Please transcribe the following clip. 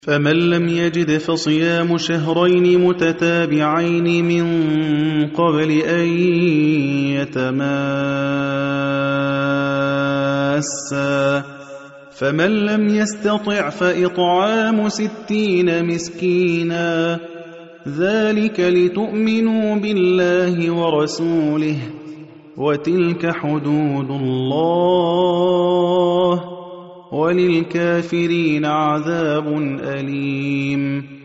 فمن لم يجد فصيام شهرين متتابعين من قبل أن يتماسا، فمن لم يستطع فإطعام 60 مسكينا، ذلك لتؤمنوا بالله ورسوله، وتلك حدود الله، وللكافرين عذاب أليم.